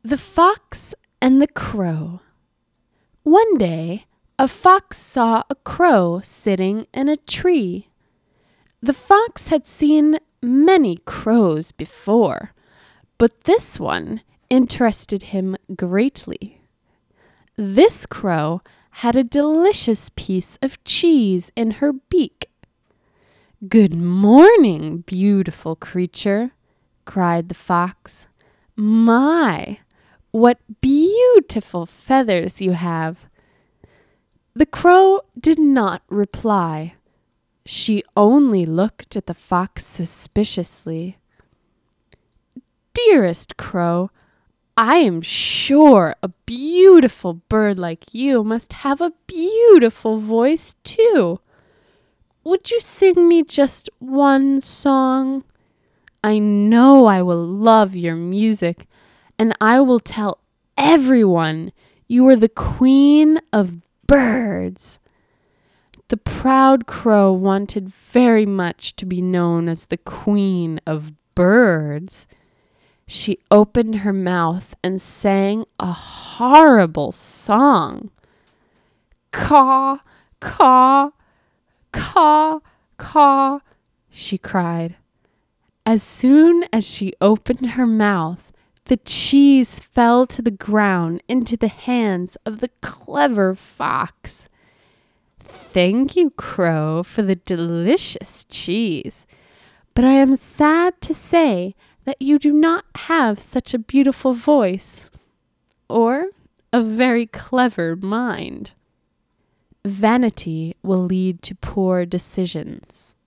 The Fox and the Crow. One day, a fox saw a crow sitting in a tree. The fox had seen many crows before, but this one interested him greatly. This crow had a delicious piece of cheese in her beak. "Good morning, beautiful creature," cried the fox. "My, what beautiful feathers you have!" The crow did not reply. She only looked at the fox suspiciously. "Dearest crow, I am sure a beautiful bird like you must have a beautiful voice too. Would you sing me just one song? I know I will love your music, and I will tell everyone you are the queen of birds." The proud crow wanted very much to be known as the queen of birds. She opened her mouth and sang a horrible song. "Caw, caw, caw, caw," she cried. As soon as she opened her mouth, the cheese fell to the ground into the hands of the clever fox. "Thank you, Crow, for the delicious cheese, but I am sad to say that you do not have such a beautiful voice or a very clever mind." Vanity will lead to poor decisions.